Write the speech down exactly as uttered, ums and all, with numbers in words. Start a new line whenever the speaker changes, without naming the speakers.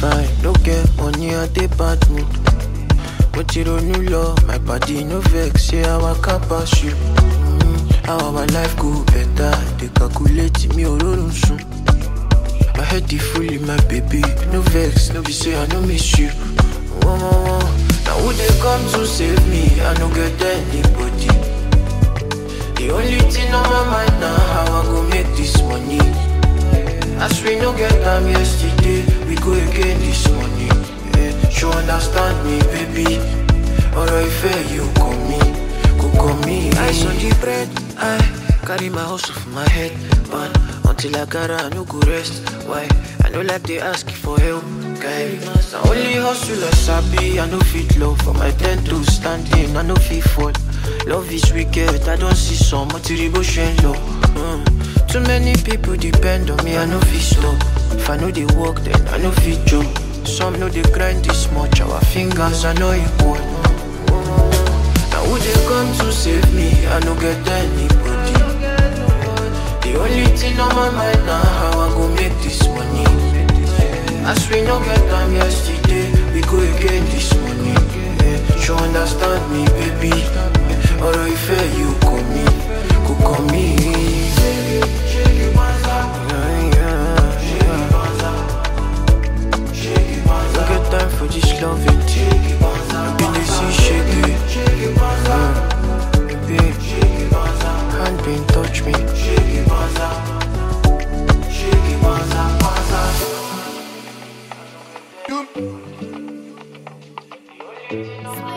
fine, no get money, I dey bad mood. But you don't know law, my body no vex, say I waka pass you. Mm, how our life go better, they calculate me alone soon. My head is fully my baby, no vex, no be say I no miss you. Oh, oh, oh. Now who they come to save me, I no get anybody. The only thing on my mind now, how I go make this money. As we no get time yesterday, we go again this morning. Yeah, you understand me, baby. Alright, fair, you call me, go call me. Eyes on the bread, I carry my hustle for my head, but until I got I no go rest. Why? I know like they ask for help, guy. Now only hustle I sabi, I no fit love. For my ten to stand in, I no fit fall. Love is wicked, I don't see some material change love. Mm. Too many people depend on me, I no fit stop. If I know they work, then I no fit job. Some know they grind this much, our fingers are not equal. Now who they come to save me, I no get anybody. The only thing on my mind now, how I go make this money. As we no get time yesterday, we go again this morning. Yeah, you understand me, baby. Alright, fair, you call me, go call me. No get time for this loving thing. I been dey see shake it, baby. Hand been touch me.
You